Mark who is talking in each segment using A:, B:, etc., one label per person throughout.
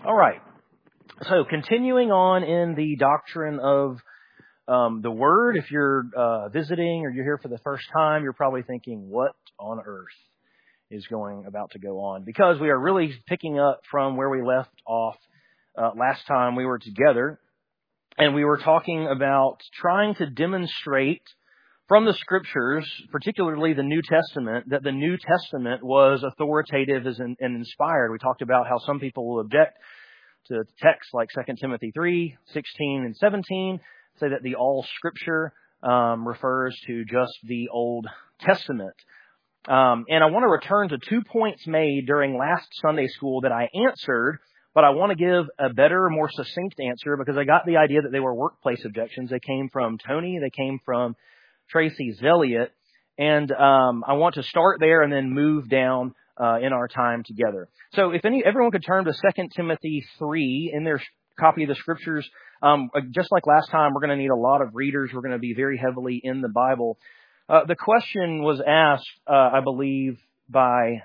A: All right. So continuing on in the doctrine of the Word, if you're visiting or you're here for the first time, you're probably thinking, what on earth is about to go on? Because we are really picking up from where we left off last time we were together, and we were talking about trying to demonstrate from the Scriptures, particularly the New Testament, that the New Testament was authoritative and inspired. We talked about how some people will object to texts like 2 Timothy 3, 16 and 17, say that the all Scripture refers to just the Old Testament. And I want to return to 2 points made during last Sunday school that I answered, but I want to give a better, more succinct answer because I got the idea that they were workplace objections. They came from Tony, they came from Tracy Zelliot, and I want to start there and then move down in our time together. So if everyone could turn to 2 Timothy 3 in their copy of the Scriptures. Just like last time, we're going to need a lot of readers. We're going to be very heavily in the Bible. The question was asked, I believe, by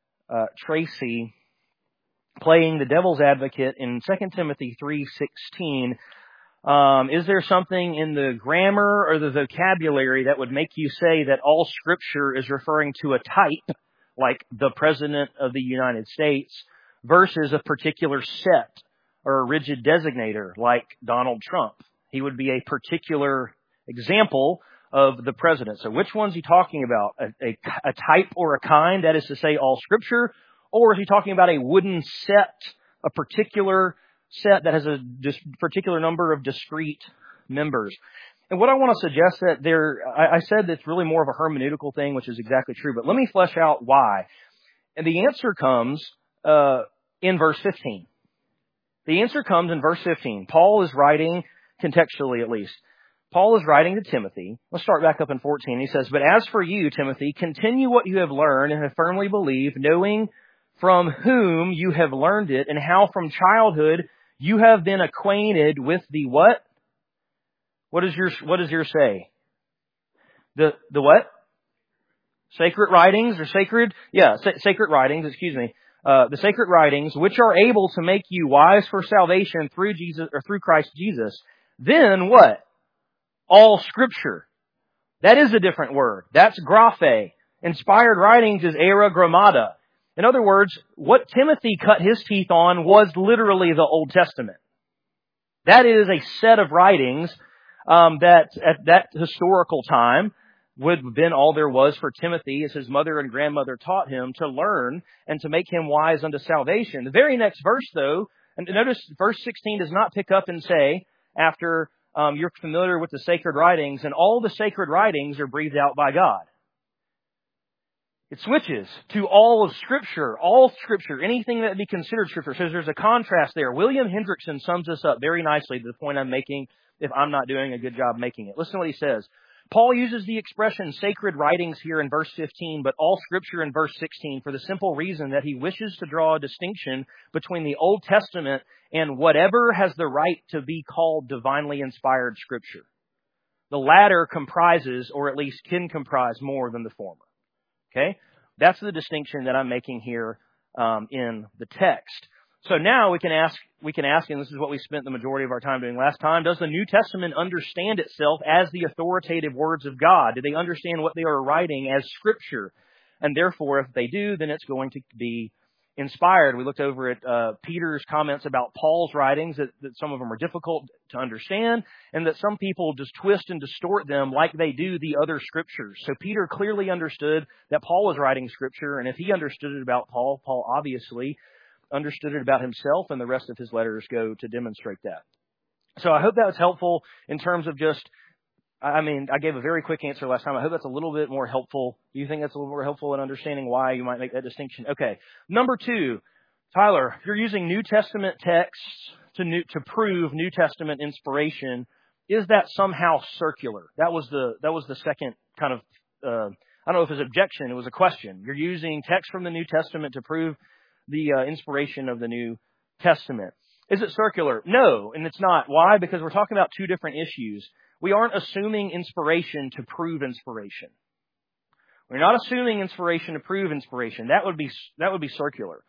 A: Tracy, playing the devil's advocate in 2 Timothy 3:16. Is there something in the grammar or the vocabulary that would make you say that all Scripture is referring to a type, like the President of the United States, versus a particular set or a rigid designator, like Donald Trump? He would be a particular example of the President. So which one's he talking about? A type or a kind, that is to say all Scripture? Or is he talking about a wooden set, a particular set that has a particular number of discrete members? And what I want to suggest that I said that's really more of a hermeneutical thing, which is exactly true, but let me flesh out why. And the answer comes in verse 15. The answer comes in verse 15. Paul is writing, contextually at least, Paul is writing to Timothy. Let's start back up in 14. He says, "But as for you, Timothy, continue what you have learned and have firmly believed, knowing from whom you have learned it, and how from childhood you have been acquainted with the" what? What does your say? The what? Sacred writings or sacred? Yeah, sacred writings, excuse me. The sacred writings, which are able to make you wise for salvation through Jesus or through Christ Jesus. Then what? All Scripture. That is a different word. That's graphe. Inspired writings is era grammata. In other words, what Timothy cut his teeth on was literally the Old Testament. That is a set of writings that at that historical time would have been all there was for Timothy, as his mother and grandmother taught him to learn and to make him wise unto salvation. The very next verse, though, and notice verse 16 does not pick up and say, after you're familiar with the sacred writings, and all the sacred writings are breathed out by God. It switches to all of Scripture, anything that would be considered Scripture. So there's a contrast there. William Hendrickson sums this up very nicely to the point I'm making, if I'm not doing a good job making it. Listen to what he says. Paul uses the expression sacred writings here in verse 15, but all Scripture in verse 16 for the simple reason that he wishes to draw a distinction between the Old Testament and whatever has the right to be called divinely inspired Scripture. The latter comprises, or at least can comprise, more than the former. Okay? That's the distinction that I'm making here in the text. So now we can ask, and this is what we spent the majority of our time doing last time, does the New Testament understand itself as the authoritative words of God? Do they understand what they are writing as Scripture? And therefore, if they do, then it's going to be inspired. We looked over at Peter's comments about Paul's writings, that some of them are difficult to understand, and that some people just twist and distort them like they do the other Scriptures. So Peter clearly understood that Paul was writing Scripture, and if he understood it about Paul, Paul obviously understood it about himself, and the rest of his letters go to demonstrate that. So I hope that was helpful in terms of just, I gave a very quick answer last time. I hope that's a little bit more helpful. Do you think that's a little more helpful in understanding why you might make that distinction? Okay. Number 2, Tyler, if you're using New Testament texts to prove New Testament inspiration, is that somehow circular? That was the second kind of, I don't know if it was objection, it was a question. You're using text from the New Testament to prove the inspiration of the New Testament. Is it circular? No, and it's not. Why? Because we're talking about two different issues. We aren't assuming inspiration to prove inspiration. We're not assuming inspiration to prove inspiration. That would be circular.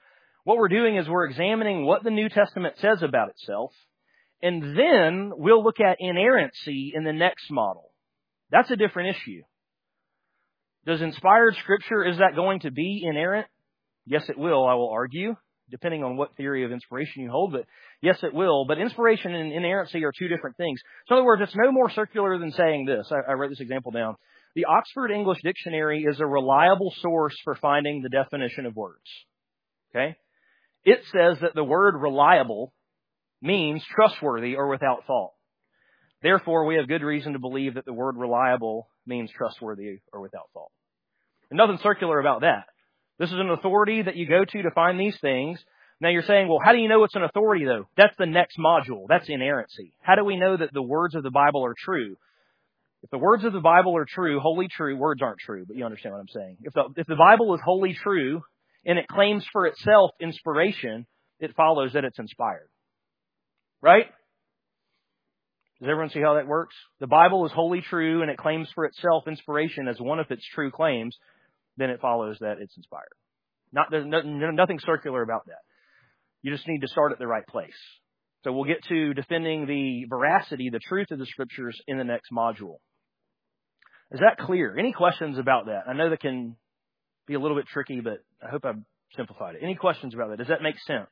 A: What we're doing is we're examining what the New Testament says about itself, and then we'll look at inerrancy in the next module. That's a different issue. Does inspired Scripture, is that going to be inerrant? Yes, it will, I will argue, depending on what theory of inspiration you hold, but yes, it will. But inspiration and inerrancy are two different things. So in other words, it's no more circular than saying this. I wrote this example down. The Oxford English Dictionary is a reliable source for finding the definition of words. Okay? It says that the word reliable means trustworthy or without fault. Therefore, we have good reason to believe that the word reliable means trustworthy or without fault. And nothing circular about that. This is an authority that you go to find these things. Now you're saying, well, how do you know it's an authority though? That's the next module. That's inerrancy. How do we know that the words of the Bible are true? If the words of the Bible are true, wholly true, words aren't true, but you understand what I'm saying. If the Bible is wholly true and it claims for itself inspiration, it follows that it's inspired. Right? Does everyone see how that works? The Bible is wholly true and it claims for itself inspiration as one of its true claims, then it follows that it's inspired. There's nothing circular about that. You just need to start at the right place. So we'll get to defending the veracity, the truth of the Scriptures in the next module. Is that clear? Any questions about that? I know that can be a little bit tricky, but I hope I've simplified it. Any questions about that? Does that make sense?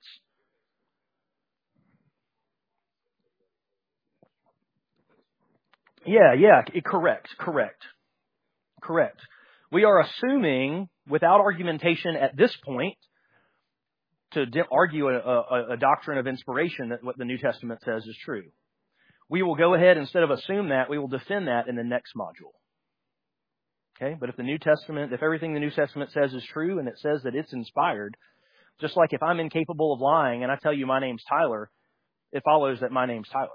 A: Yeah, correct. We are assuming, without argumentation at this point, to argue a doctrine of inspiration that what the New Testament says is true. We will go ahead, instead of assume that, we will defend that in the next module. Okay? But if everything the New Testament says is true and it says that it's inspired, just like if I'm incapable of lying and I tell you my name's Tyler, it follows that my name's Tyler.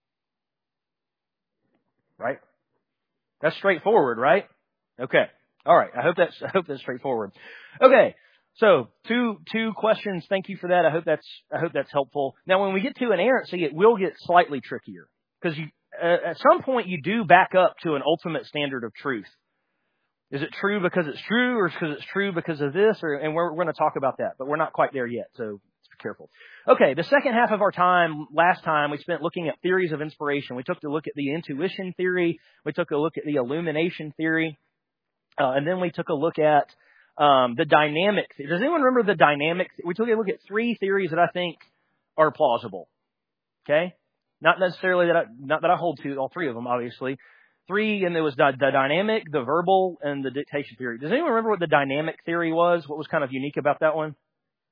A: Right? That's straightforward, right? Okay. All right. I hope that's straightforward. Okay. So two questions. Thank you for that. I hope that's helpful. Now, when we get to inerrancy, it will get slightly trickier because at some point you do back up to an ultimate standard of truth. Is it true because it's true, or because it's true because of this? And we're going to talk about that, but we're not quite there yet. So be careful. Okay. The second half of our time, last time, we spent looking at theories of inspiration. We took a look at the intuition theory. We took a look at the illumination theory. And then we took a look at the dynamic. Does anyone remember the dynamic? We took a look at three theories that I think are plausible. Okay? Not necessarily not that I hold to all three of them, obviously. Three, and there was the dynamic, the verbal, and the dictation theory. Does anyone remember what the dynamic theory was? What was kind of unique about that one?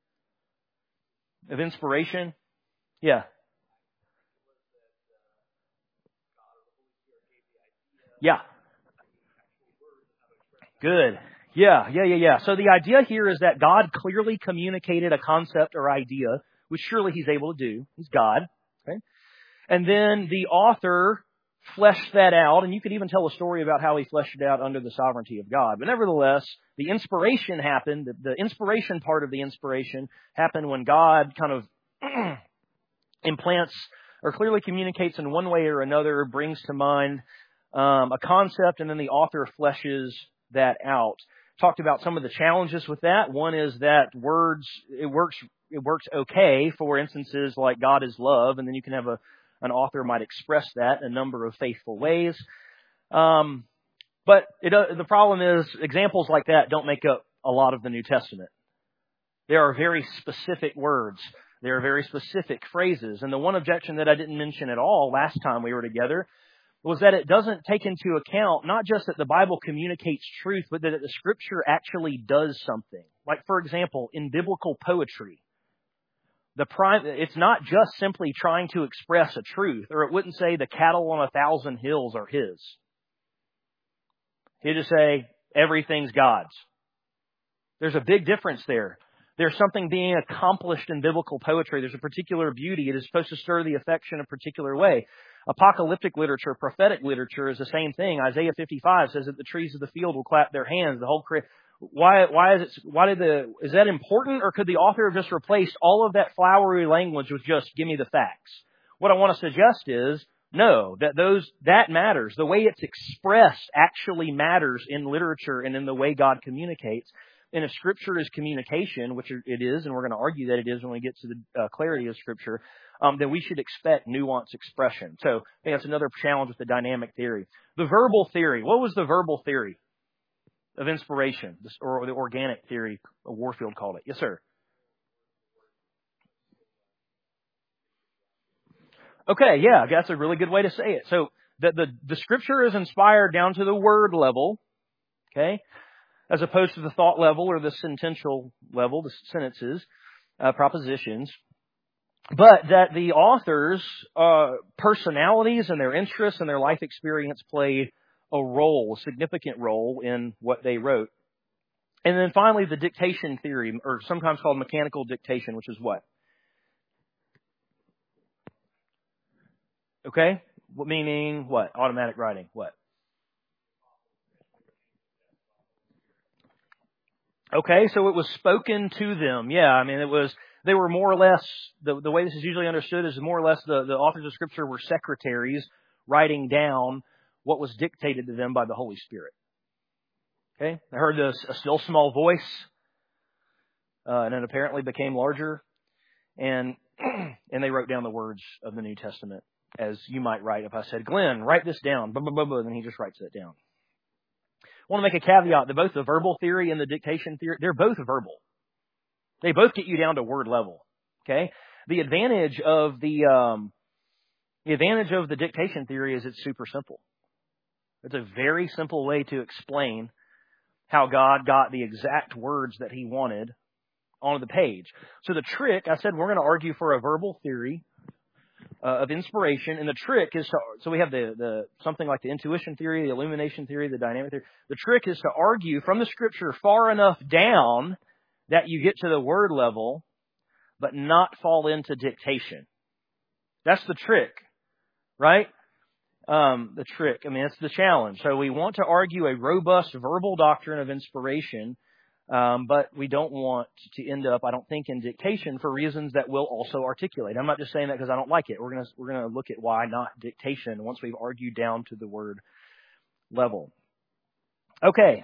A: Of inspiration? Yeah. Yeah. Good. Yeah. So the idea here is that God clearly communicated a concept or idea, which surely He's able to do. He's God. Okay? And then the author fleshed that out, and you could even tell a story about how he fleshed it out under the sovereignty of God. But nevertheless, the inspiration happened. The inspiration part of the inspiration happened when God kind of implants or clearly communicates in one way or another, brings to mind a concept, and then the author fleshes that out. Talked about some of the challenges with that. One is that words, it works okay for instances like God is love, and then you can have an author might express that in a number of faithful ways. But the problem is examples like that don't make up a lot of the New Testament. There are very specific words. There are very specific phrases. And the one objection that I didn't mention at all last time we were together was that it doesn't take into account not just that the Bible communicates truth, but that the Scripture actually does something. Like, for example, in biblical poetry, it's not just simply trying to express a truth, or it wouldn't say the cattle on 1,000 hills are His. He'd just say everything's God's. There's a big difference there. There's something being accomplished in biblical poetry. There's a particular beauty. It is supposed to stir the affection a particular way. Apocalyptic literature, prophetic literature is the same thing. Isaiah 55 says that the trees of the field will clap their hands. The whole is that important, or could the author have just replaced all of that flowery language with just give me the facts? What I want to suggest is no, that matters. The way it's expressed actually matters in literature and in the way God communicates. And if Scripture is communication, which it is, and we're going to argue that it is when we get to the clarity of Scripture, then we should expect nuanced expression. So I think that's another challenge with the dynamic theory. The verbal theory. What was the verbal theory of inspiration, or the organic theory? Warfield called it. Yes, sir. Okay, yeah, that's a really good way to say it. So the Scripture is inspired down to the word level, okay, as opposed to the thought level or the sentential level, the sentences, propositions. But that the author's personalities and their interests and their life experience played a significant role in what they wrote. And then finally, the dictation theory, or sometimes called mechanical dictation, which is what? Okay? Meaning what? Automatic writing. What? Okay, so it was spoken to them. Yeah, I mean, they were more or less, the way this is usually understood is more or less the authors of Scripture were secretaries writing down what was dictated to them by the Holy Spirit. Okay? They heard a still small voice, and it apparently became larger, and they wrote down the words of the New Testament, as you might write if I said, Glenn, write this down, blah, blah, blah, blah, and then he just writes it down. I want to make a caveat that both the verbal theory and the dictation theory, they're both verbal. They both get you down to word level. Okay? The advantage of the dictation theory is it's super simple. It's a very simple way to explain how God got the exact words that He wanted onto the page. So the trick, I said we're going to argue for a verbal theory of inspiration, and the trick is so we have the something like the intuition theory, the illumination theory, the dynamic theory. The trick is to argue from the Scripture far enough down that you get to the word level, but not fall into dictation. That's the trick, right? The trick. I mean, that's the challenge. So we want to argue a robust verbal doctrine of inspiration, but we don't want to end up, I don't think, in dictation for reasons that we'll also articulate. I'm not just saying that because I don't like it. We're gonna look at why not dictation once we've argued down to the word level. Okay.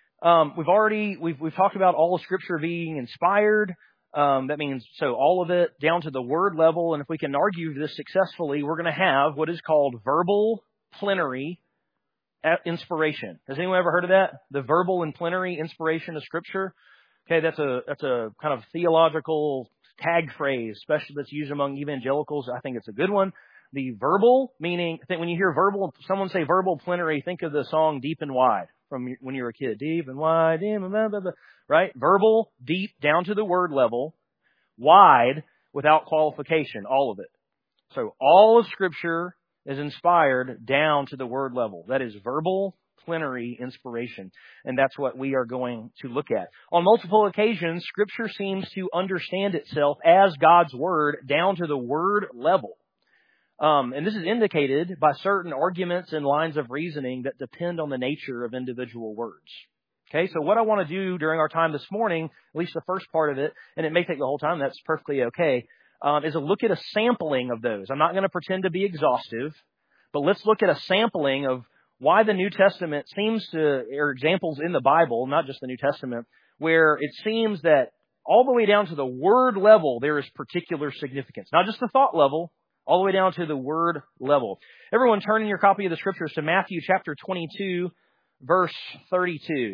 A: We've talked about all of Scripture being inspired. That means so all of it down to the word level. And if we can argue this successfully, we're going to have what is called verbal plenary inspiration. Has anyone ever heard of that? The verbal and plenary inspiration of Scripture. Okay, that's a kind of theological tag phrase, especially that's used among evangelicals. I think it's a good one. The verbal, meaning, I think when you hear verbal, someone say verbal plenary, think of the song Deep and Wide from when you were a kid. Deep and wide, deep and blah, blah, blah, right? Verbal, deep, down to the word level. Wide, without qualification, all of it. So all of Scripture is inspired down to the word level. That is verbal plenary inspiration. And that's what we are going to look at. On multiple occasions, Scripture seems to understand itself as God's Word down to the word level. And this is indicated by certain arguments and lines of reasoning that depend on the nature of individual words. Okay, so what I want to do during our time this morning, at least the first part of it, and it may take the whole time, that's perfectly okay, is a look at a sampling of those. I'm not going to pretend to be exhaustive, but let's look at a sampling of why the New Testament seems to, or examples in the Bible, not just the New Testament, where it seems that all the way down to the word level, there is particular significance. Not just the thought level, all the way down to the word level. Everyone turn in your copy of the Scriptures to Matthew chapter 22, verse 32.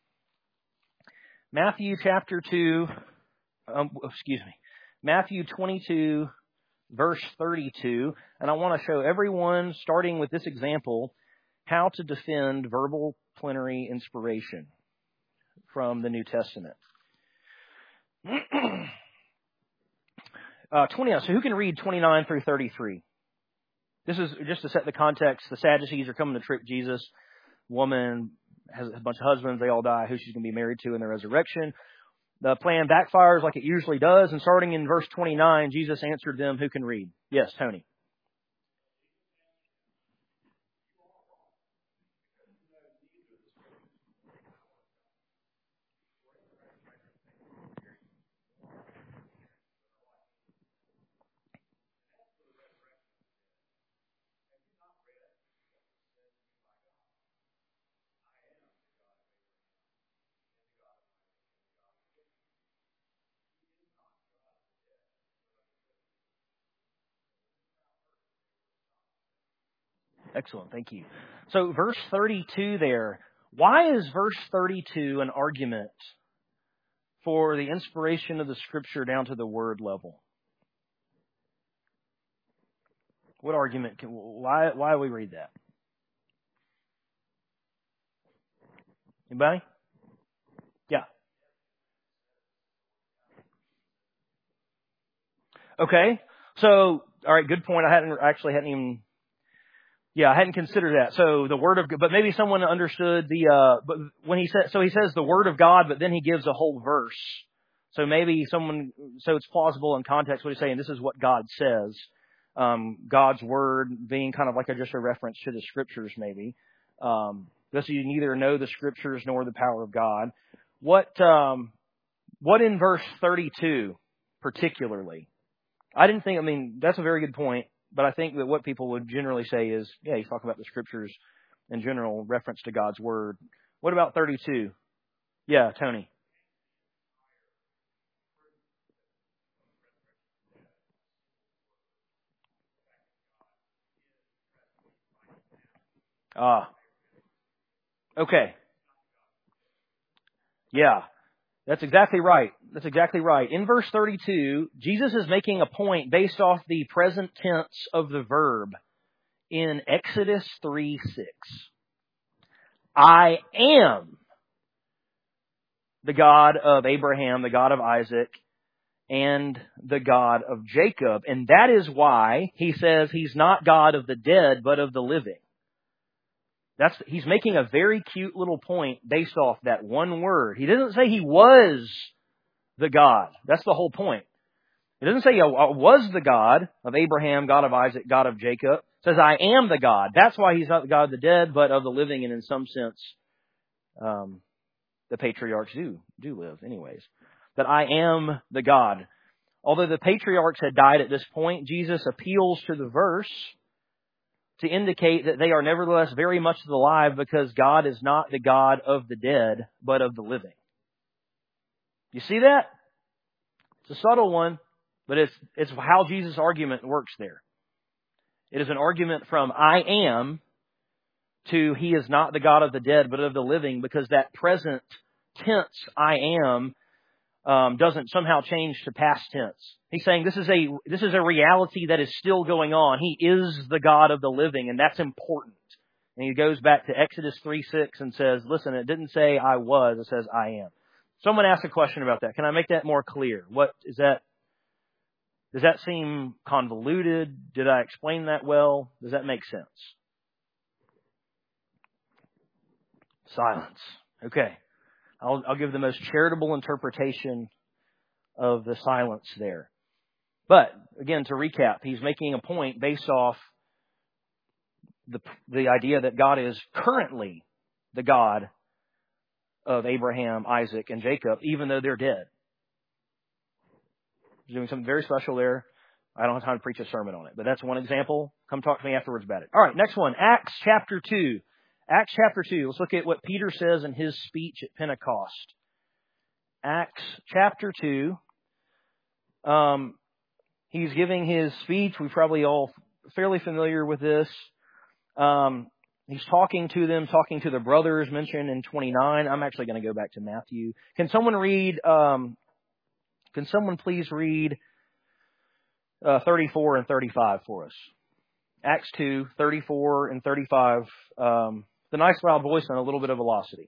A: Matthew 22, verse 32. And I want to show everyone, starting with this example, how to defend verbal plenary inspiration from the New Testament. 29. So who can read 29 through 33? This is just to set the context. The Sadducees are coming to trick Jesus. Woman has a bunch of husbands. They all die. Who she's going to be married to in the resurrection. The plan backfires like it usually does. And starting in verse 29, Jesus answered them. Who can read? Yes, Tony. Excellent. Thank you. So verse 32 there. Why is verse 32 an argument for the inspiration of the Scripture down to the word level? What argument why we read that? Anybody? Yeah. Okay. So, all right, good point. I hadn't considered that. So the word of God, but maybe someone understood but when he says the word of God, but then he gives a whole verse. So maybe so it's plausible in context what he's saying. This is what God says. God's word being kind of like just a reference to the Scriptures, maybe. Thus you neither know the Scriptures nor the power of God. What in verse 32 particularly? That's a very good point, but I think that what people would generally say is, yeah, he's talking about the Scriptures in general, reference to God's word. What about 32? Yeah, Tony. Okay. Yeah, that's exactly right. In verse 32, Jesus is making a point based off the present tense of the verb in Exodus 3:6. I am the God of Abraham, the God of Isaac, and the God of Jacob. And that is why he says he's not God of the dead, but of the living. He's making a very cute little point based off that one word. He doesn't say he was the God. That's the whole point. It doesn't say I was the God of Abraham, God of Isaac, God of Jacob. It says I am the God. That's why he's not the God of the dead, but of the living, and in some sense, the patriarchs do live anyways. That I am the God. Although the patriarchs had died at this point, Jesus appeals to the verse to indicate that they are nevertheless very much alive, because God is not the God of the dead, but of the living. You see that? It's a subtle one, but it's how Jesus' argument works there. It is an argument from I am to he is not the God of the dead, but of the living, because that present tense I am doesn't somehow change to past tense. He's saying this is a reality that is still going on. He is the God of the living, and that's important. And he goes back to Exodus 3:6 and says, listen, it didn't say I was, it says I am. Someone asked a question about that. Can I make that more clear? What is that? Does that seem convoluted? Did I explain that well? Does that make sense? Silence. Okay. I'll give the most charitable interpretation of the silence there. But, again, to recap, he's making a point based off the idea that God is currently the God of Abraham, Isaac, and Jacob, even though they're dead. He's doing something very special there. I don't have time to preach a sermon on it, but that's one example. Come talk to me afterwards about it. All right, next one, Acts chapter 2. Acts chapter 2. Let's look at what Peter says in his speech at Pentecost. Acts chapter 2. He's giving his speech. We're probably all fairly familiar with this. He's talking to them, talking to the brothers mentioned in 29. I'm actually going to go back to Matthew. Can someone please read 34 and 35 for us? Acts 2, 34 and 35. The nice loud voice and a little bit of velocity.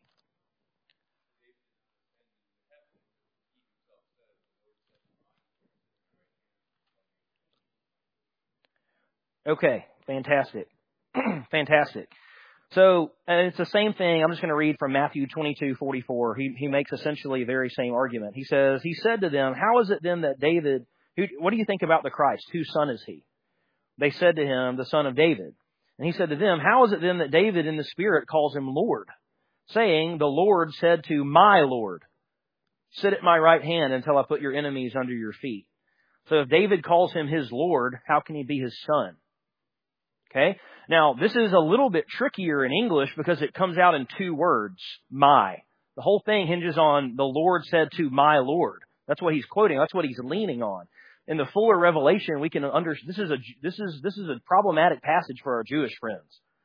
A: Okay, fantastic. Fantastic. So, and it's the same thing. I'm just going to read from Matthew 22:44. He makes essentially the very same argument. He says, he said to them, how is it then that David, what do you think about the Christ? Whose son is he? They said to him, the son of David. And he said to them, how is it then that David in the Spirit calls him Lord, saying, the Lord said to my Lord, sit at my right hand until I put your enemies under your feet. So if David calls him his Lord, how can he be his son? Okay. Now, this is a little bit trickier in English because it comes out in two words, my. The whole thing hinges on the Lord said to my Lord. That's what he's quoting. That's what he's leaning on. In the fuller revelation, we can understand this is a problematic passage for our Jewish friends.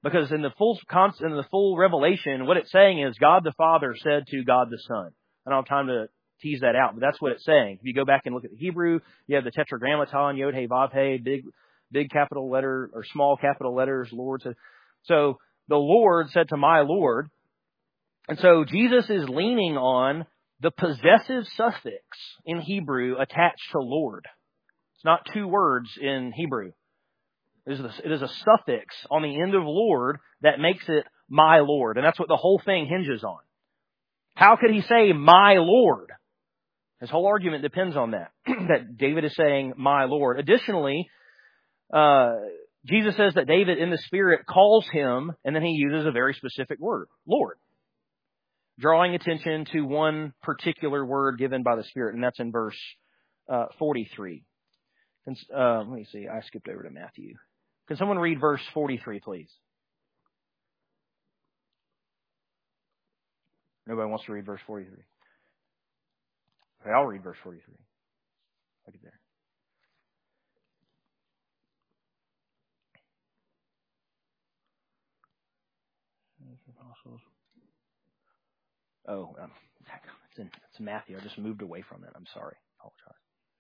A: Because in the full revelation, what it's saying is God the Father said to God the Son. I don't have time to tease that out, but that's what it's saying. If you go back and look at the Hebrew, you have the Tetragrammaton, Yod He Vav He, big capital letter or small capital letters, Lord. So the Lord said to my Lord. And so Jesus is leaning on the possessive suffix in Hebrew attached to Lord. It's not two words in Hebrew. It is a suffix on the end of Lord that makes it my Lord. And that's what the whole thing hinges on. How could he say my Lord? His whole argument depends on that. That David is saying my Lord. Additionally, Jesus says that David in the Spirit calls him, and then he uses a very specific word, Lord. Drawing attention to one particular word given by the Spirit, and that's in verse 43. Let me see, I skipped over to Matthew. Can someone read verse 43, please? Nobody wants to read verse 43. Okay, I'll read verse 43. Look at there. Oh, it's Matthew. I just moved away from it. I'm sorry. I apologize.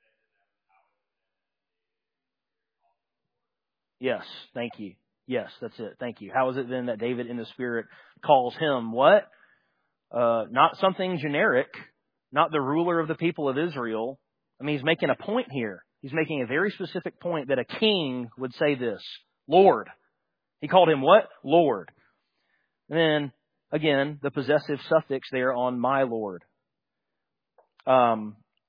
A: Yes, thank you. Yes, that's it. Thank you. How is it then that David in the Spirit calls him what? Not something generic, not the ruler of the people of Israel. I mean, he's making a point here. He's making a very specific point that a king would say this, Lord. He called him what? Lord. And then, again, the possessive suffix there on my Lord. Are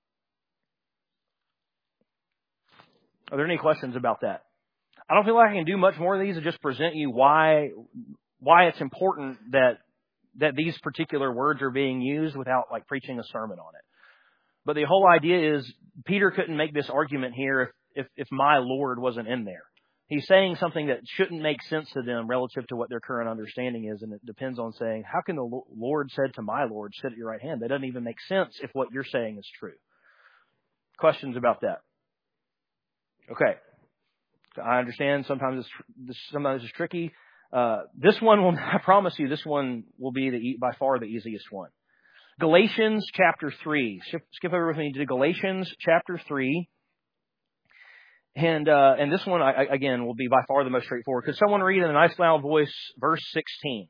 A: there any questions about that? I don't feel like I can do much more of these and just present you why it's important that these particular words are being used without like preaching a sermon on it. But the whole idea is Peter couldn't make this argument here if my Lord wasn't in there. He's saying something that shouldn't make sense to them relative to what their current understanding is, and it depends on saying, how can the Lord said to my Lord, sit at your right hand? That doesn't even make sense if what you're saying is true. Questions about that? Okay. I understand sometimes it's tricky. This one will, I promise you, this one will be by far the easiest one. Galatians chapter 3. Skip over with me to Galatians chapter 3. And this one, again, will be by far the most straightforward. Could someone read in a nice loud voice verse 16?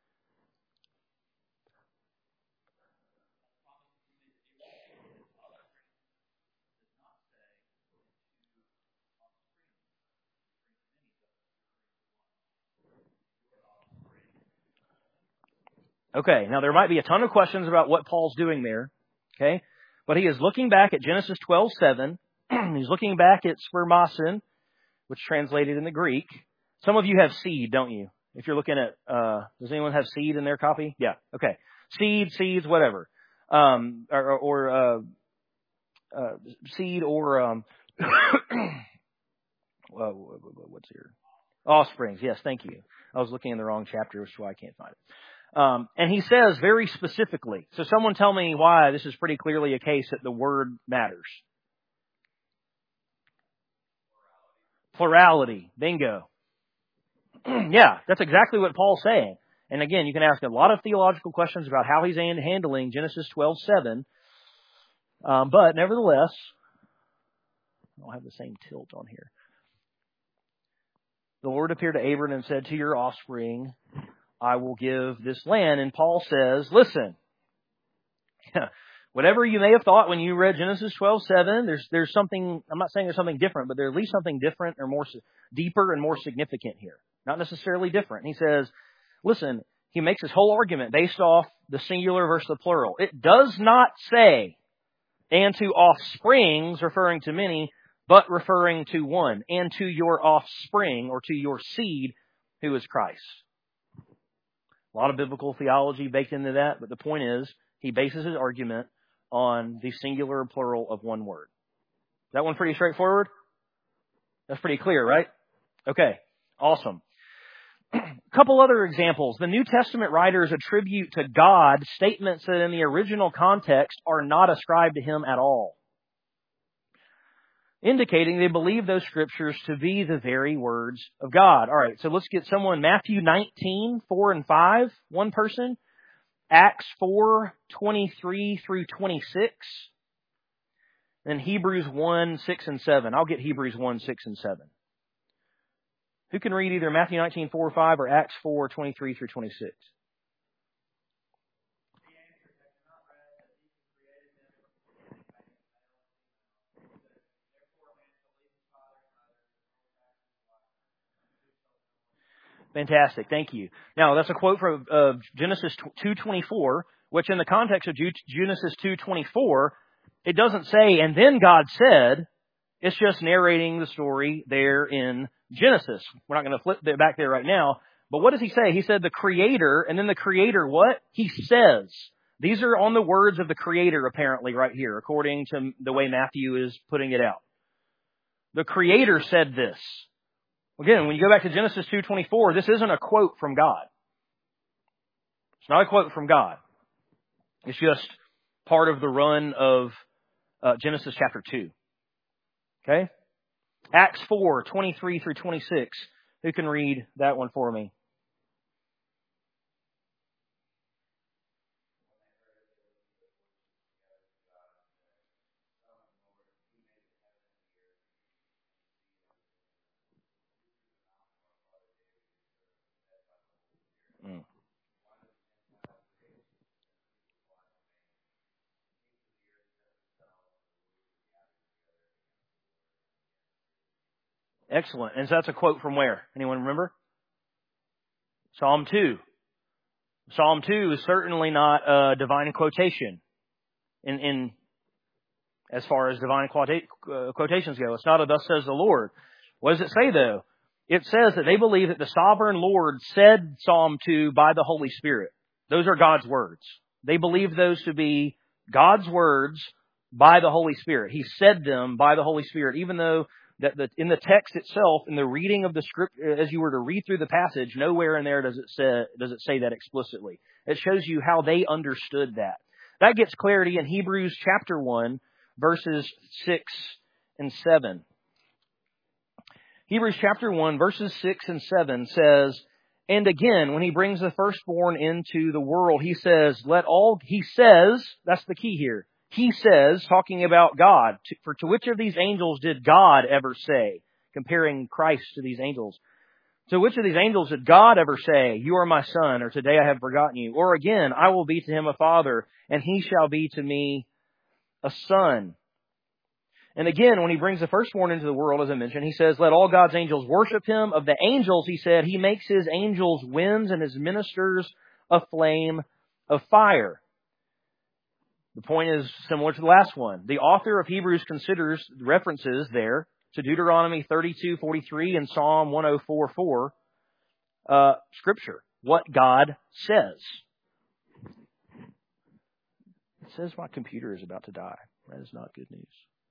A: Okay, now there might be a ton of questions about what Paul's doing there. Okay, but he is looking back at Genesis 12:7. He's looking back at spermasin, which translated in the Greek. Some of you have seed, don't you? If you're looking at, does anyone have seed in their copy? Yeah. Okay. Seeds, whatever. Seed or, what's here? Offsprings. Yes, thank you. I was looking in the wrong chapter, which is why I can't find it. And he says very specifically, so someone tell me why this is pretty clearly a case that the word matters. Plurality. Bingo. Yeah, that's exactly what Paul's saying. And again, you can ask a lot of theological questions about how he's handling Genesis 12:7. But nevertheless, I don't have the same tilt on here. The Lord appeared to Abram and said, to your offspring, I will give this land. And Paul says, listen, whatever you may have thought when you read Genesis 12:7, there's something, I'm not saying there's something different, but there's at least something different or more deeper and more significant here. Not necessarily different. He says, listen, he makes his whole argument based off the singular versus the plural. It does not say, and to offsprings, referring to many, but referring to one, and to your offspring, or to your seed, who is Christ. A lot of biblical theology baked into that, but the point is, he bases his argument on the singular and plural of one word. Is that one pretty straightforward? That's pretty clear, right? Okay, awesome. A couple other examples. The New Testament writers attribute to God statements that in the original context are not ascribed to him at all. indicating they believe those scriptures to be the very words of God. All right, so let's get someone. Matthew 19, 4 and 5, one person. Acts 4, 23 through 26. And Hebrews 1, 6 and 7. I'll get Hebrews 1, 6 and 7. Who can read either Matthew 19, 4 or 5 or Acts 4, 23 through 26? Fantastic. Thank you. Now, that's a quote from Genesis 2:24, which in the context of Genesis 2:24, it doesn't say, and then God said. It's just narrating the story there in Genesis. We're not going to flip back there right now. But what does he say? He said the Creator, and then the Creator what? He says. These are on the words of the Creator, apparently, right here, according to the way Matthew is putting it out. The Creator said this. Again, when you go back to Genesis 2:24, this isn't a quote from God. It's not a quote from God. It's just part of the run of Genesis chapter 2. Okay? Acts 4, 23 through 26. Who can read that one for me? Excellent. And so that's a quote from where? Anyone remember? Psalm 2. Psalm 2 is certainly not a divine quotation in as far as divine quotations go. It's not a thus says the Lord. What does it say though? It says that they believe that the sovereign Lord said Psalm 2 by the Holy Spirit. Those are God's words. They believe those to be God's words by the Holy Spirit. He said them by the Holy Spirit, even though that in the text itself, in the reading of the script, as you were to read through the passage, nowhere in there does it say that explicitly. It shows you how they understood that. That gets clarity in Hebrews chapter 1, verses 6 and 7. Hebrews chapter 1, verses 6 and 7 says, and again, when he brings the firstborn into the world, he says, that's the key here. He says, talking about God, for to which of these angels did God ever say, comparing Christ to these angels, to which of these angels did God ever say, you are my son, or today I have forgotten you? Or again, I will be to him a father, and he shall be to me a son. And again, when he brings the firstborn into the world, as I mentioned, he says, let all God's angels worship him. Of the angels, he said, he makes his angels winds and his ministers a flame of fire. The point is similar to the last one. The author of Hebrews considers references there to Deuteronomy 32:43 and Psalm 104:4, Scripture, what God says. It says my computer is about to die. That is not good news.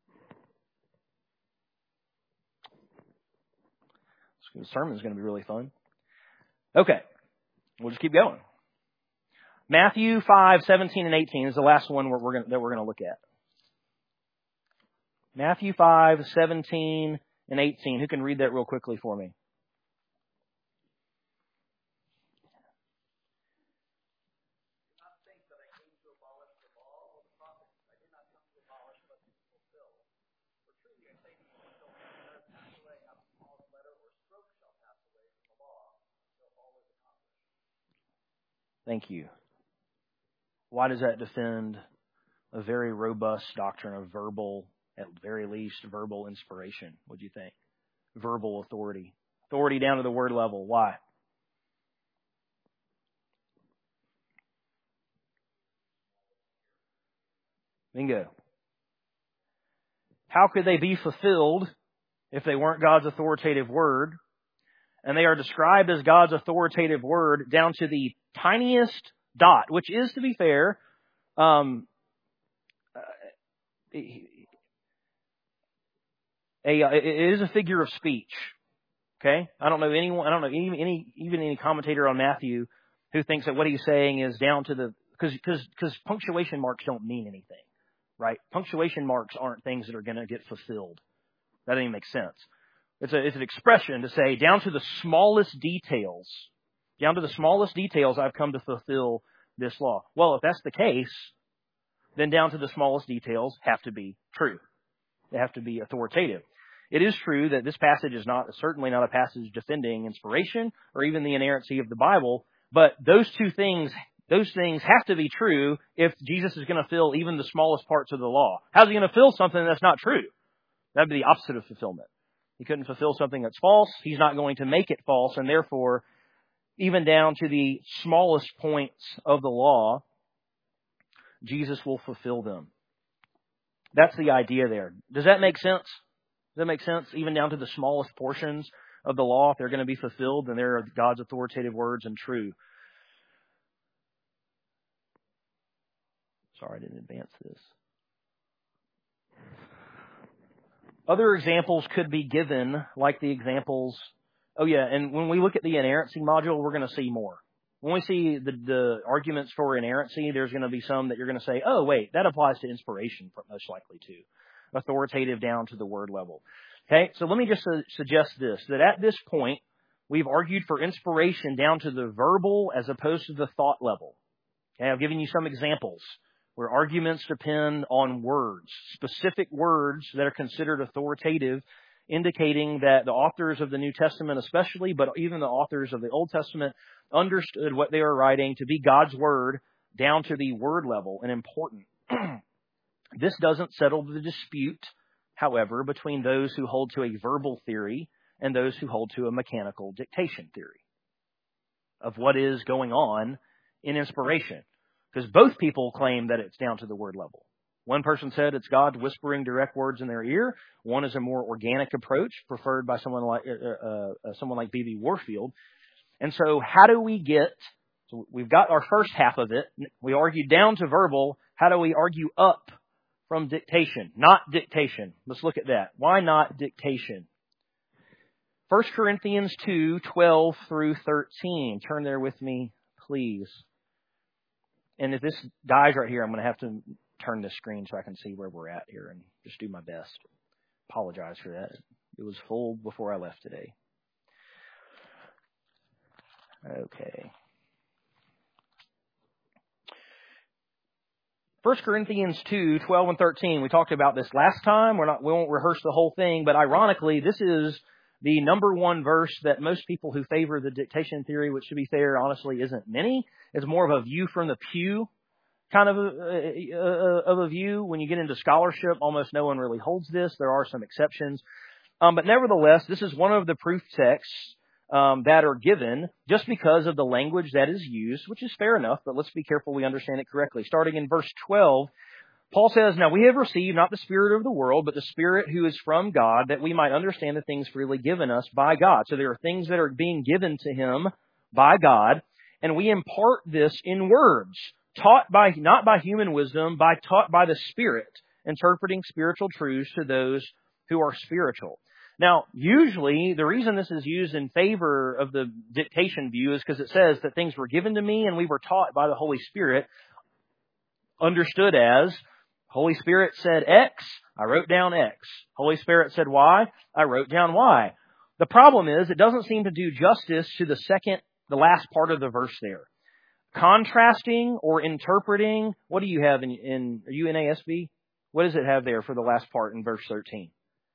A: The sermon is going to be really fun. Okay, we'll just keep going. Matthew 5, 17 and 18 is the last one that we're going to look at. Matthew 5, 17 and 18. Who can read that real quickly for me? Thank you. Why does that defend a very robust doctrine of verbal, at very least, verbal inspiration? What do you think? Verbal authority. Authority down to the word level. Why? Bingo. How could they be fulfilled if they weren't God's authoritative word? And they are described as God's authoritative word down to the tiniest dot, which is, to be fair, it is a figure of speech. Okay, I don't know any commentator on Matthew who thinks that what he's saying is down to the because punctuation marks don't mean anything, right? Punctuation marks aren't things that are going to get fulfilled. That doesn't even make sense. It's an expression to say, down to the smallest details, I've come to fulfill this law. Well, if that's the case, then down to the smallest details have to be true. They have to be authoritative. It is true that this passage is certainly not a passage defending inspiration or even the inerrancy of the Bible, but those things have to be true if Jesus is going to fill even the smallest parts of the law. How's he going to fill something that's not true? That'd be the opposite of fulfillment. He couldn't fulfill something that's false. He's not going to make it false, and therefore, even down to the smallest points of the law, Jesus will fulfill them. That's the idea there. Does that make sense? Does that make sense? Even down to the smallest portions of the law, if they're going to be fulfilled, then they're God's authoritative words and true. Sorry, I didn't advance this. Other examples could be given, like the examples. Oh yeah, and when we look at the inerrancy module, we're going to see more. When we see the arguments for inerrancy, there's going to be some that you're going to say, oh wait, that applies to inspiration most likely too. Authoritative down to the word level. Okay, so let me just suggest this, that at this point, we've argued for inspiration down to the verbal as opposed to the thought level. Okay, I've given you some examples where arguments depend on words, specific words that are considered authoritative, indicating that the authors of the New Testament especially, but even the authors of the Old Testament, understood what they were writing to be God's Word down to the word level and important. This doesn't settle the dispute, however, between those who hold to a verbal theory and those who hold to a mechanical dictation theory of what is going on in inspiration. Because both people claim that it's down to the word level. One person said it's God whispering direct words in their ear. One is a more organic approach preferred by someone like B.B. Warfield. And so how do we so we've got our first half of it. We argued down to verbal. How do we argue up from dictation? Not dictation. Let's look at that. Why not dictation? 1 Corinthians 2:12 through 13. Turn there with me, please. And if this dies right here, I'm going to have to turn this screen so I can see where we're at here and just do my best. Apologize for that. It was full before I left today. Okay. 1 Corinthians 2:12 and 13. We talked about this last time. We won't rehearse the whole thing, but ironically, this is the number one verse that most people who favor the dictation theory, which to be fair, honestly, isn't many. It's more of a view from the pew kind of a view. When you get into scholarship, almost no one really holds this. There are some exceptions. But nevertheless, this is one of the proof texts that are given just because of the language that is used, which is fair enough, but let's be careful we understand it correctly. Starting in verse 12, Paul says, "Now we have received not the spirit of the world, but the Spirit who is from God, that we might understand the things freely given us by God." So there are things that are being given to him by God, and we impart this in words, taught by not by human wisdom, taught by the Spirit, interpreting spiritual truths to those who are spiritual. Now, usually, the reason this is used in favor of the dictation view is because it says that things were given to me and we were taught by the Holy Spirit, understood as Holy Spirit said X, I wrote down X. Holy Spirit said Y, I wrote down Y. The problem is it doesn't seem to do justice to the last part of the verse there. Contrasting or interpreting, what do you have are you in ASB? What does it have there for the last part in verse 13?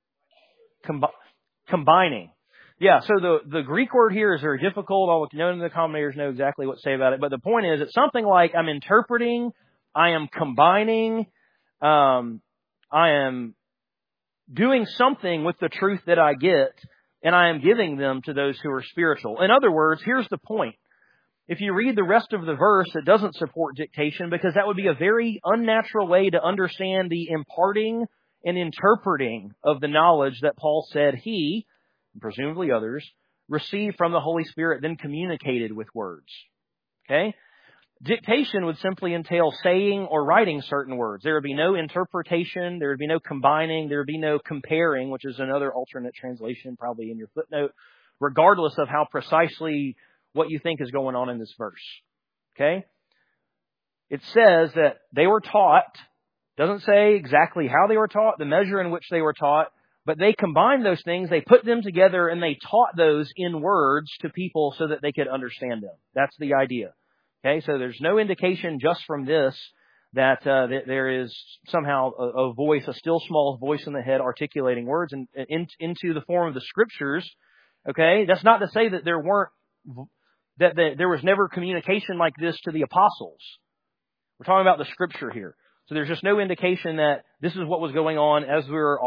A: Combining. Yeah, so the Greek word here is very difficult. All none of the commentators know exactly what to say about it. But the point is, it's something like I'm interpreting, I am combining, I am doing something with the truth that I get, and I am giving them to those who are spiritual. In other words, here's the point. If you read the rest of the verse, it doesn't support dictation because that would be a very unnatural way to understand the imparting and interpreting of the knowledge that Paul said he, and presumably others, received from the Holy Spirit, then communicated with words. Okay? Dictation would simply entail saying or writing certain words. There would be no interpretation, there would be no combining, there would be no comparing, which is another alternate translation probably in your footnote, regardless of how precisely what you think is going on in this verse. Okay? It says that they were taught. Doesn't say exactly how they were taught, the measure in which they were taught, But they combined those things, they put them together, and they taught those in words to people so that they could understand them. That's the idea. Okay, so there's no indication just from this that there is somehow a voice, a still small voice in the head articulating words into the form of the Scriptures. Okay, that's not to say that there was never communication like this to the apostles. We're talking about the Scripture here. So there's just no indication that this is what was going on as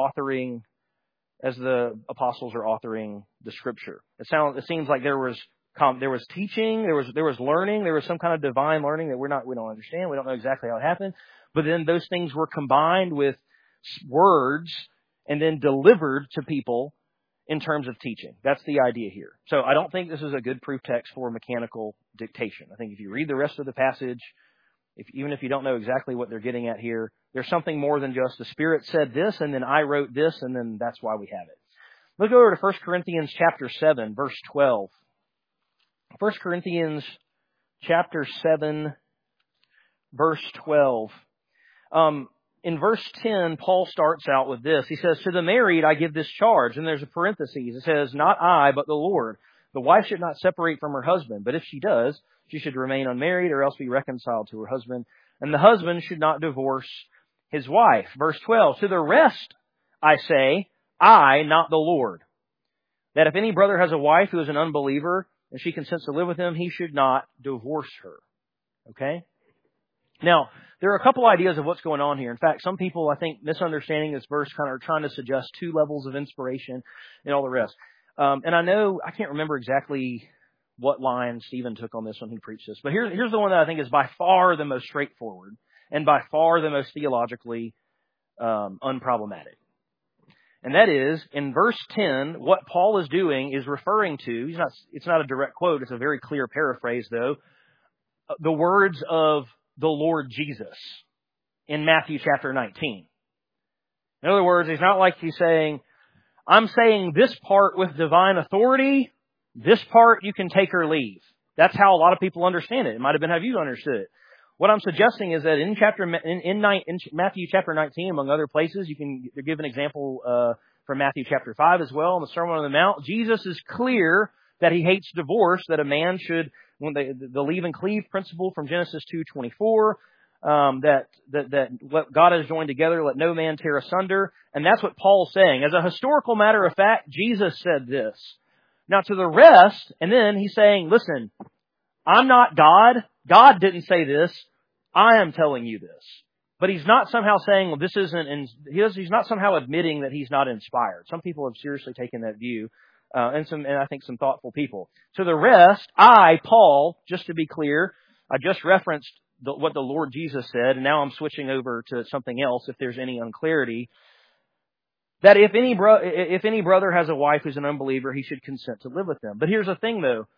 A: the apostles are authoring the Scripture. It seems like there was teaching, there was learning, there was some kind of divine learning that we don't understand. We don't know exactly how it happened. But then those things were combined with words and then delivered to people in terms of teaching. That's the idea here. So I don't think this is a good proof text for mechanical dictation. I think if you read the rest of the passage, even if you don't know exactly what they're getting at here, there's something more than just the Spirit said this and then I wrote this and then that's why we have it. Let's go over to 1 Corinthians chapter 7, verse 12. 1 Corinthians chapter 7, verse 12. In verse 10, Paul starts out with this. He says, "To the married I give this charge." And there's a parenthesis. It says, "Not I, but the Lord. The wife should not separate from her husband, but if she does, she should remain unmarried or else be reconciled to her husband. And the husband should not divorce his wife." Verse 12, "To the rest I say, I, not the Lord, that if any brother has a wife who is an unbeliever, and she consents to live with him, he should not divorce her." Okay? Now, there are a couple ideas of what's going on here. In fact, some people, I think, misunderstanding this verse kind of are trying to suggest two levels of inspiration and all the rest. And I can't remember exactly what line Stephen took on this when he preached this, but here's the one that I think is by far the most straightforward and by far the most theologically unproblematic. And that is, in verse 10, what Paul is doing is referring to, it's not a direct quote, it's a very clear paraphrase though, the words of the Lord Jesus in Matthew chapter 19. In other words, it's not like he's saying, I'm saying this part with divine authority, this part you can take or leave. That's how a lot of people understand it. It might have been how you understood it. What I'm suggesting is that in Matthew chapter 19, among other places, you can give an example from Matthew chapter 5 as well, in the Sermon on the Mount. Jesus is clear that he hates divorce, that a man should, when the leave and cleave principle from Genesis 2:24, that what God has joined together, let no man tear asunder. And that's what Paul's saying. As a historical matter of fact, Jesus said this. Now to the rest, and then he's saying, listen, I'm not God. God didn't say this. I am telling you this. But he's not somehow saying, well, this isn't, he's not somehow admitting that he's not inspired. Some people have seriously taken that view, and I think some thoughtful people. To the rest, I, Paul, just to be clear, I just referenced what the Lord Jesus said, and now I'm switching over to something else if there's any unclarity. That if any brother has a wife who's an unbeliever, he should consent to live with them. But here's the thing, though.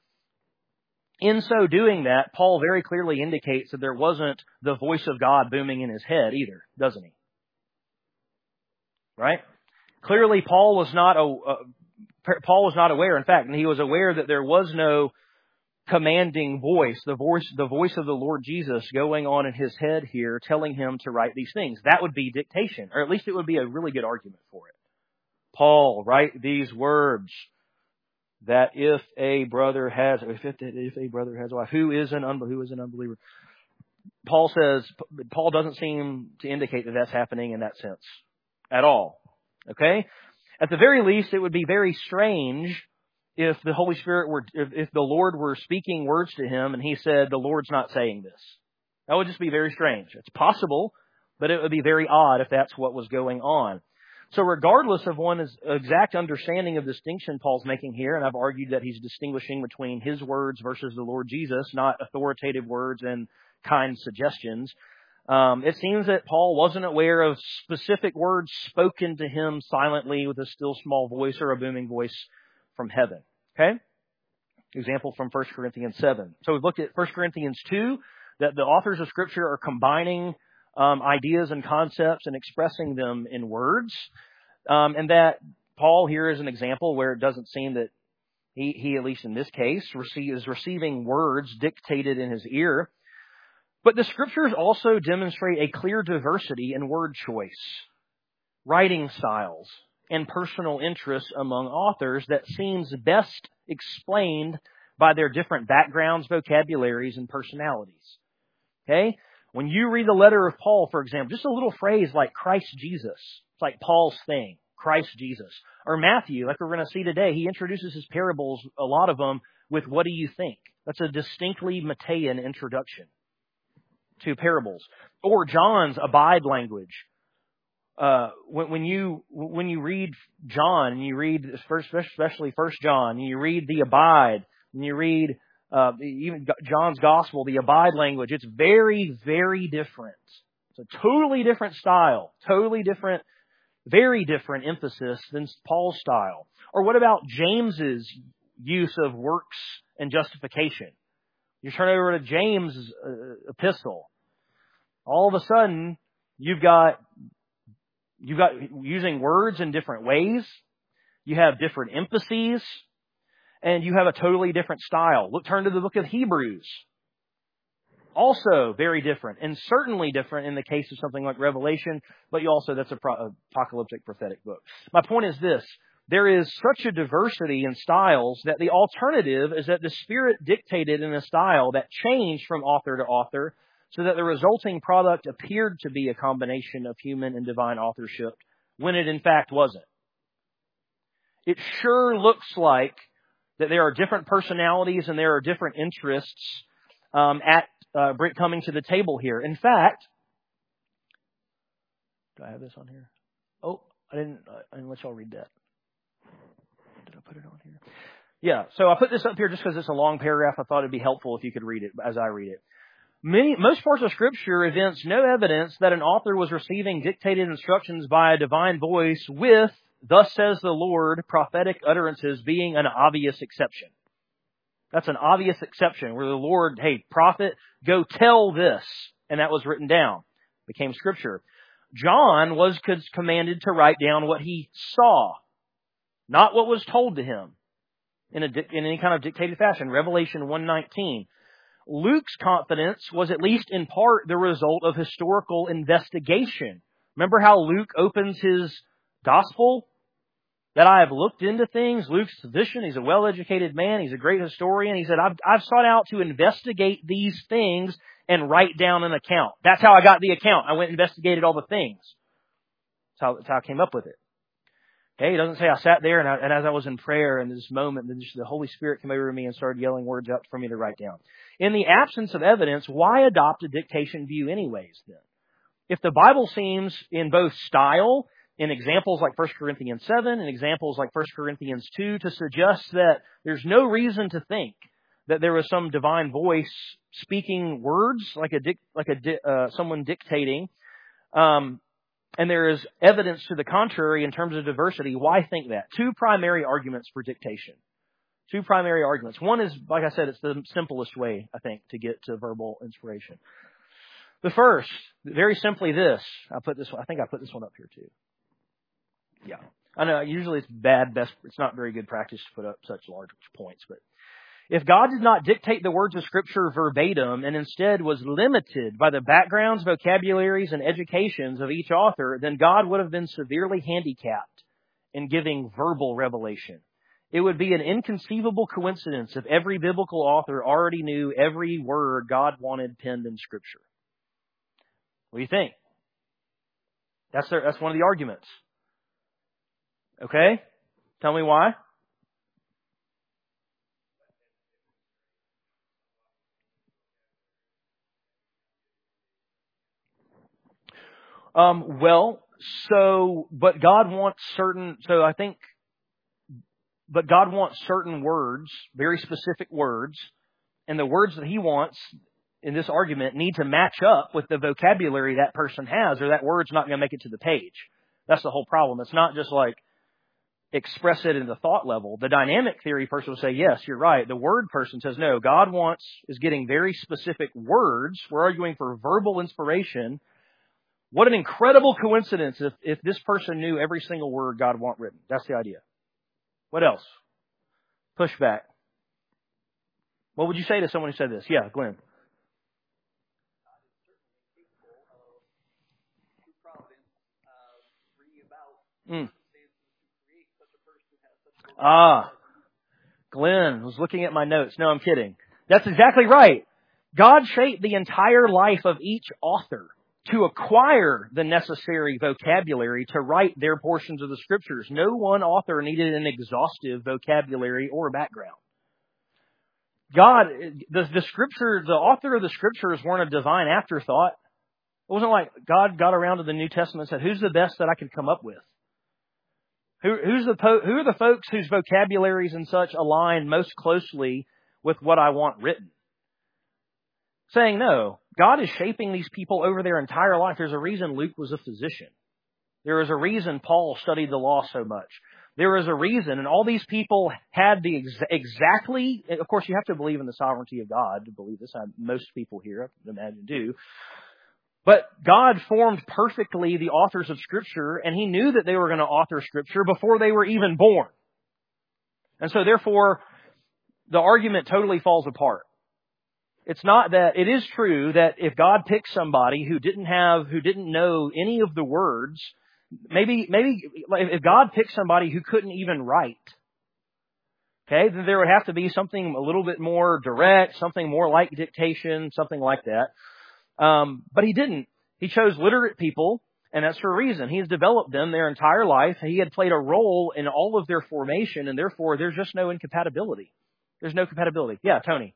A: In so doing that, Paul very clearly indicates that there wasn't the voice of God booming in his head either, doesn't he? Right? Clearly, Paul was not aware. In fact, he was aware that there was no commanding voice, the voice of the Lord Jesus going on in his head here, telling him to write these things. That would be dictation, or at least it would be a really good argument for it. Paul, write these words. That if a brother has a wife who is an unbeliever, Paul doesn't seem to indicate that that's happening in that sense at all. Okay? At the very least, it would be very strange if the Holy Spirit if the Lord were speaking words to him and he said, the Lord's not saying this. That would just be very strange. It's possible, but it would be very odd if that's what was going on. So regardless of one's exact understanding of the distinction Paul's making here, and I've argued that he's distinguishing between his words versus the Lord Jesus, not authoritative words and kind suggestions, it seems that Paul wasn't aware of specific words spoken to him silently with a still small voice or a booming voice from heaven. Okay? Example from 1 Corinthians 7. So we've looked at 1 Corinthians 2, that the authors of Scripture are combining ideas and concepts and expressing them in words. And that Paul here is an example where it doesn't seem that he at least in this case, is receiving words dictated in his ear. But the Scriptures also demonstrate a clear diversity in word choice, writing styles, and personal interests among authors that seems best explained by their different backgrounds, vocabularies, and personalities. Okay? When you read the letter of Paul, for example, just a little phrase like Christ Jesus. It's like Paul's thing, Christ Jesus. Or Matthew, like we're going to see today, he introduces his parables, a lot of them, with what do you think? That's a distinctly Matthean introduction to parables. Or John's abide language. When you read John, and you read especially 1 John, and you read the abide, and you read even John's Gospel, the abide language, it's very, very different. It's a totally different style, totally different, very different emphasis than Paul's style. Or what about James's use of works and justification? You turn over to James' epistle. All of a sudden, you've got using words in different ways. You have different emphases. And you have a totally different style. Turn to the book of Hebrews. Also very different. And certainly different in the case of something like Revelation. But that's an apocalyptic prophetic book. My point is this. There is such a diversity in styles that the alternative is that the Spirit dictated in a style that changed from author to author, so that the resulting product appeared to be a combination of human and divine authorship, when it in fact wasn't. It sure looks like that there are different personalities and there are different interests coming to the table here. In fact, do I have this on here? Oh, I didn't let y'all read that. Did I put it on here? Yeah, so I put this up here just because it's a long paragraph. I thought it'd be helpful if you could read it as I read it. Most parts of Scripture evince no evidence that an author was receiving dictated instructions by a divine voice with, "Thus says the Lord," prophetic utterances being an obvious exception. That's an obvious exception where the Lord, hey, prophet, go tell this. And that was written down. Became Scripture. John was commanded to write down what he saw, not what was told to him in any kind of dictated fashion. Revelation 1:19. Luke's confidence was at least in part the result of historical investigation. Remember how Luke opens his gospel? That I have looked into things. Luke's a physician. He's a well-educated man. He's a great historian. He said, I've sought out to investigate these things and write down an account. That's how I got the account. I went and investigated all the things. That's how I came up with it. Okay, he doesn't say I sat there and as I was in prayer in this moment, the Holy Spirit came over to me and started yelling words out for me to write down. In the absence of evidence, why adopt a dictation view anyways then? If the Bible seems in both style, in examples like 1 Corinthians 7 and examples like 1 Corinthians 2, to suggest that there's no reason to think that there was some divine voice speaking words like someone dictating, and there is evidence to the contrary in terms of diversity, why think that? Two primary arguments for dictation. Two primary arguments. One is, like I said, it's the simplest way, I think, to get to verbal inspiration. The first, very simply this. I think I put this one up here too. Yeah. I know, usually it's not very good practice to put up such large points, but if God did not dictate the words of Scripture verbatim and instead was limited by the backgrounds, vocabularies, and educations of each author, then God would have been severely handicapped in giving verbal revelation. It would be an inconceivable coincidence if every biblical author already knew every word God wanted penned in Scripture. What do you think? That's one of the arguments. Okay? Tell me why. But God wants certain words, very specific words, and the words that He wants in this argument need to match up with the vocabulary that person has, or that word's not going to make it to the page. That's the whole problem. It's not just like express it in the thought level. The dynamic theory person will say, yes, you're right. The word person says, no, God is getting very specific words. We're arguing for verbal inspiration. What an incredible coincidence if this person knew every single word God wants written. That's the idea. What else? Pushback. What would you say to someone who said this? Yeah, Glenn. Glenn was looking at my notes. No, I'm kidding. That's exactly right. God shaped the entire life of each author to acquire the necessary vocabulary to write their portions of the Scriptures. No one author needed an exhaustive vocabulary or background. God, the Scripture, the author of the Scriptures weren't a divine afterthought. It wasn't like God got around to the New Testament and said, who's the best that I could come up with? Who are the folks whose vocabularies and such align most closely with what I want written? Saying no, God is shaping these people over their entire life. There's a reason Luke was a physician. There is a reason Paul studied the law so much. There is a reason, and all these people had the exactly, of course you have to believe in the sovereignty of God to believe this. Most people here, I imagine, do. But God formed perfectly the authors of Scripture, and He knew that they were going to author Scripture before they were even born. And so therefore, the argument totally falls apart. It's not that, it is true that if God picked somebody who didn't know any of the words, maybe if God picked somebody who couldn't even write, okay, then there would have to be something a little bit more direct, something more like dictation, something like that. But He didn't. He chose literate people, and that's for a reason. He has developed them their entire life. He had played a role in all of their formation, and therefore there's just no incompatibility. There's no compatibility. Yeah, Tony.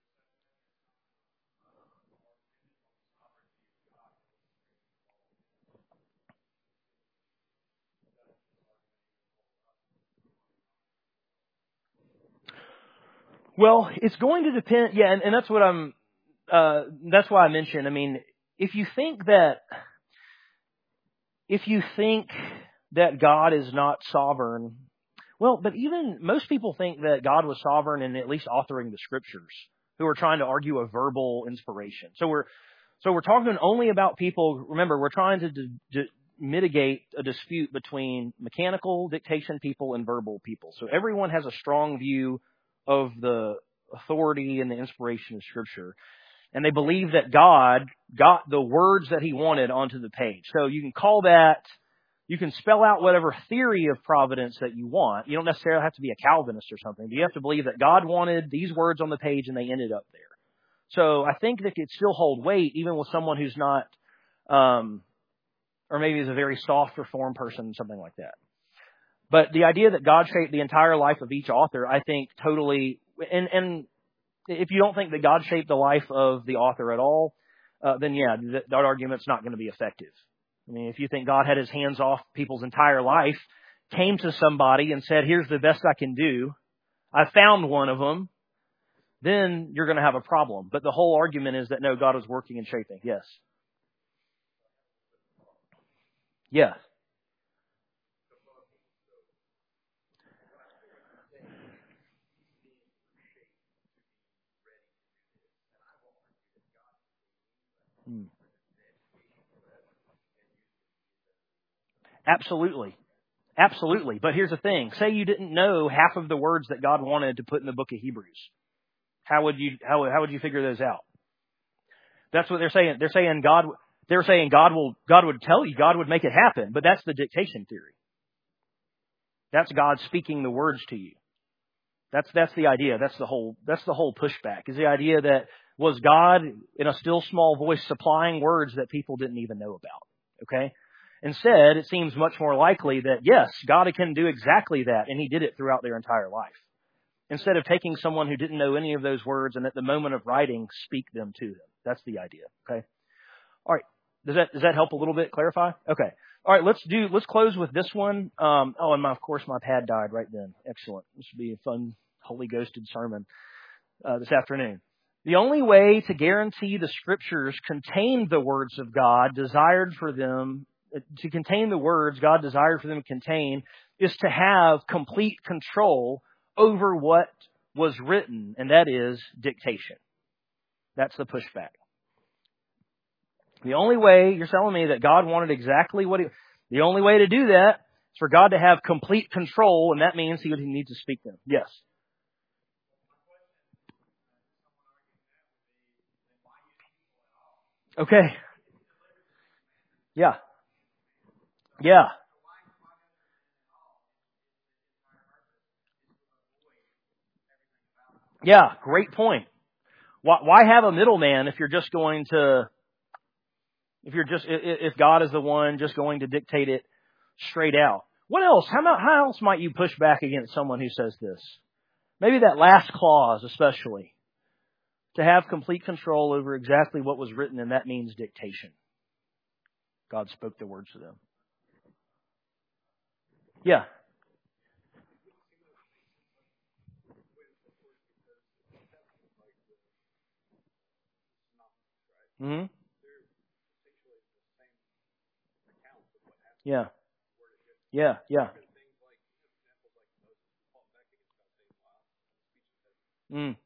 A: Well, it's going to depend. Yeah, and that's what that's why I mentioned. I mean, if you think that God is not sovereign, well, but even most people think that God was sovereign in at least authoring the Scriptures, who are trying to argue a verbal inspiration. So we're talking only about people. Remember, we're trying to mitigate a dispute between mechanical dictation people and verbal people. So everyone has a strong view of the authority and the inspiration of Scripture. And they believe that God got the words that He wanted onto the page. So you can call that, you can spell out whatever theory of providence that you want. You don't necessarily have to be a Calvinist or something, but you have to believe that God wanted these words on the page and they ended up there. So I think that could still hold weight even with someone who's not, or maybe is a very soft reformed person, something like that. But the idea that God shaped the entire life of each author, I think totally, and if you don't think that God shaped the life of the author at all, then yeah, that argument's not going to be effective. I mean, if you think God had His hands off people's entire life, came to somebody and said, here's the best I can do, I found one of them, then you're going to have a problem. But the whole argument is that no, God was working and shaping. Yes. Yeah. Absolutely. Absolutely. But here's the thing. Say you didn't know half of the words that God wanted to put in the book of Hebrews. How would you figure those out? That's what they're saying. They're saying God would tell you, God would make it happen, but that's the dictation theory. That's God speaking the words to you. That's the idea. That's the whole pushback. Is the idea that was God in a still small voice supplying words that people didn't even know about. Okay? Instead, it seems much more likely that yes, God can do exactly that, and He did it throughout their entire life. Instead of taking someone who didn't know any of those words and at the moment of writing, speak them to them. That's the idea. Okay? All right. Does that help a little bit? Clarify? Okay. All right. Let's close with this one. And of course my pad died right then. Excellent. This will be a fun Holy Ghosted sermon this afternoon. The only way to guarantee the Scriptures contained the words of God desired for them to contain the words God desired for them to contain is to have complete control over what was written, and that is dictation. That's the pushback. The only way, you're telling me that God wanted exactly what the only way to do that is for God to have complete control, and that means He would need to speak them. Yes. Okay. Yeah. Yeah. Yeah, great point. Why have a middleman if you're just going to, if God is the one just going to dictate it straight out? What else? How else might you push back against someone who says this? Maybe that last clause especially. To have complete control over exactly what was written, and that means dictation. God spoke the words to them. Yeah. Mm-hmm. Yeah. Yeah. Yeah. Mm.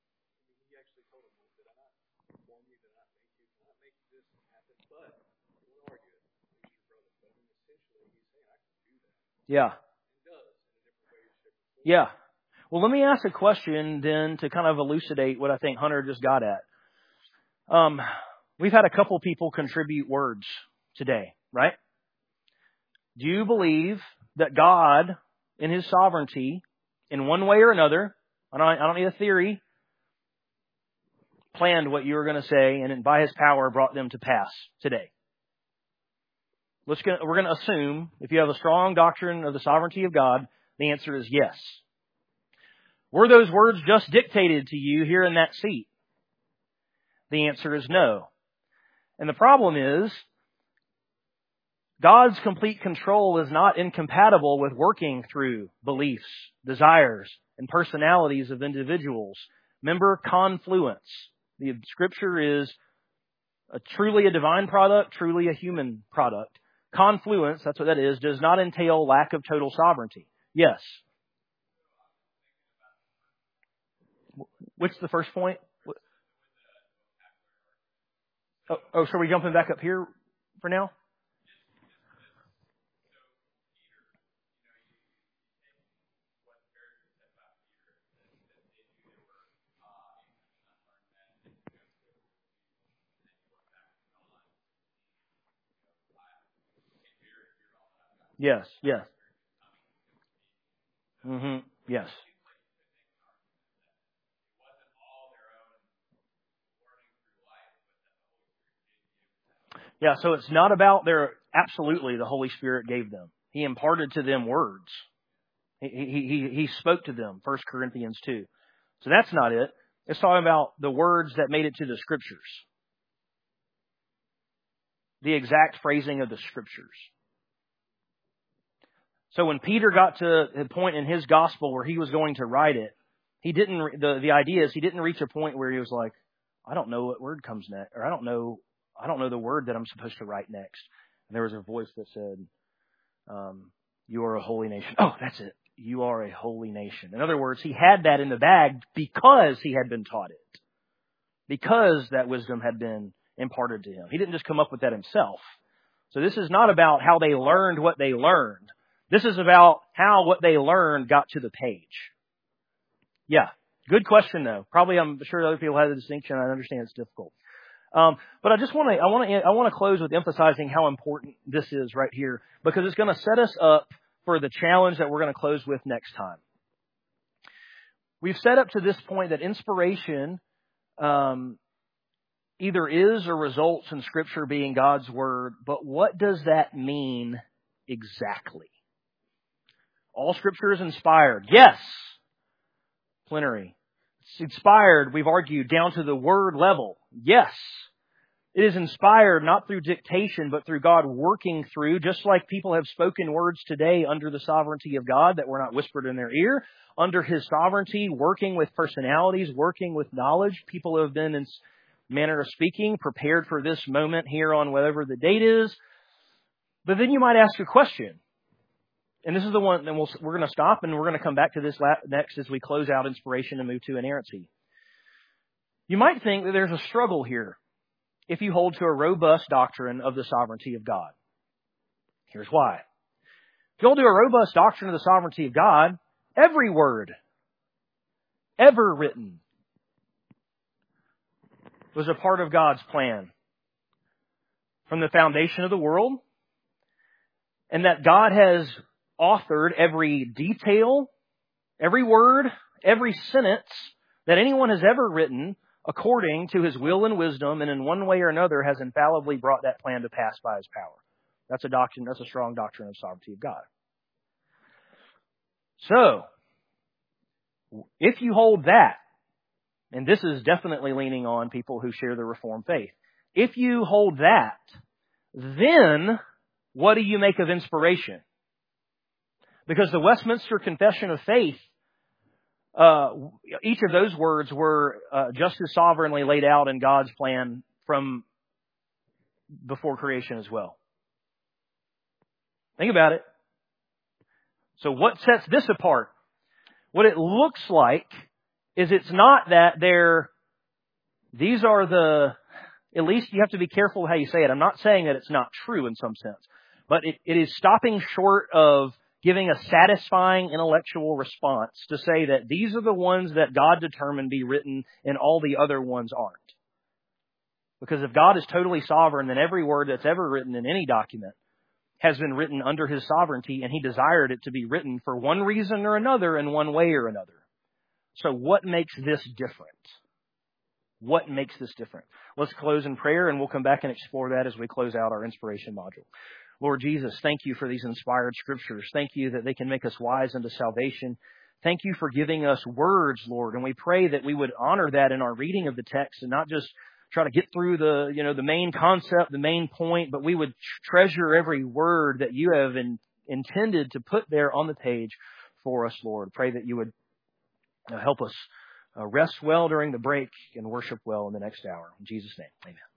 A: Yeah. Yeah. Well, let me ask a question then to kind of elucidate what I think Hunter just got at. We've had a couple people contribute words today, right? Do you believe that God, in His sovereignty, in one way or another, I don't need a theory, planned what you were going to say and by His power brought them to pass today? We're going to assume, if you have a strong doctrine of the sovereignty of God, the answer is yes. Were those words just dictated to you here in that seat? The answer is no. And the problem is, God's complete control is not incompatible with working through beliefs, desires, and personalities of individuals. Remember, confluence. The Scripture is truly a divine product, truly a human product. Confluence, that's what that is, does not entail lack of total sovereignty. Yes. What's the first point? So are we jumping back up here for now? Yes, yes. Mm-hmm. Yes. Yeah, so it's not about absolutely the Holy Spirit gave them. He imparted to them words. He spoke to them, 1 Corinthians 2. So that's not it. It's talking about the words that made it to the Scriptures. The exact phrasing of the Scriptures. So when Peter got to the point in his gospel where he was going to write it, the idea is he didn't reach a point where he was like, I don't know what word comes next, or I don't know the word that I'm supposed to write next. And there was a voice that said, you are a holy nation. Oh, that's it. You are a holy nation. In other words, he had that in the bag because he had been taught it. Because that wisdom had been imparted to him. He didn't just come up with that himself. So this is not about how they learned what they learned. This is about how what they learned got to the page. Yeah. Good question though. Probably I'm sure other people have the distinction. I understand it's difficult. But I want to close with emphasizing how important this is right here, because it's going to set us up for the challenge that we're going to close with next time. We've set up to this point that inspiration either is or results in Scripture being God's Word, but what does that mean exactly? All Scripture is inspired. Yes. Plenary. It's inspired, we've argued, down to the word level. Yes. It is inspired not through dictation, but through God working through, just like people have spoken words today under the sovereignty of God that were not whispered in their ear, under His sovereignty, working with personalities, working with knowledge. People have been, in manner of speaking, prepared for this moment here on whatever the date is. But then you might ask a question. And this is the one, and we're going to stop and we're going to come back to this next as we close out inspiration and move to inerrancy. You might think that there's a struggle here if you hold to a robust doctrine of the sovereignty of God. Here's why. If you hold to a robust doctrine of the sovereignty of God, every word ever written was a part of God's plan from the foundation of the world, and that God has authored every detail, every word, every sentence that anyone has ever written according to His will and wisdom, and in one way or another has infallibly brought that plan to pass by His power. That's a doctrine, that's a strong doctrine of sovereignty of God. So, if you hold that, and this is definitely leaning on people who share the Reformed faith, if you hold that, then what do you make of inspiration? Because the Westminster Confession of Faith, each of those words were just as sovereignly laid out in God's plan from before creation as well. Think about it. So what sets this apart? What it looks like is it's not that these are the, at least you have to be careful how you say it. I'm not saying that it's not true in some sense, but it is stopping short of giving a satisfying intellectual response to say that these are the ones that God determined be written and all the other ones aren't. Because if God is totally sovereign, then every word that's ever written in any document has been written under His sovereignty, and He desired it to be written for one reason or another in one way or another. So what makes this different? What makes this different? Let's close in prayer, and we'll come back and explore that as we close out our inspiration module. Lord Jesus, thank You for these inspired scriptures. Thank You that they can make us wise unto salvation. Thank You for giving us words, Lord, and we pray that we would honor that in our reading of the text and not just try to get through the main concept, the main point, but we would treasure every word that You have intended to put there on the page for us, Lord. Pray that You would help us rest well during the break and worship well in the next hour. In Jesus' name, amen.